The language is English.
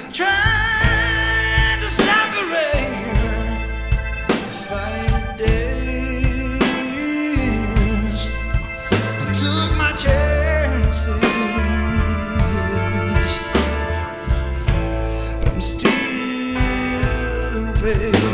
Trying to stop the rain, fight days. I took my chances, but I'm still in pain.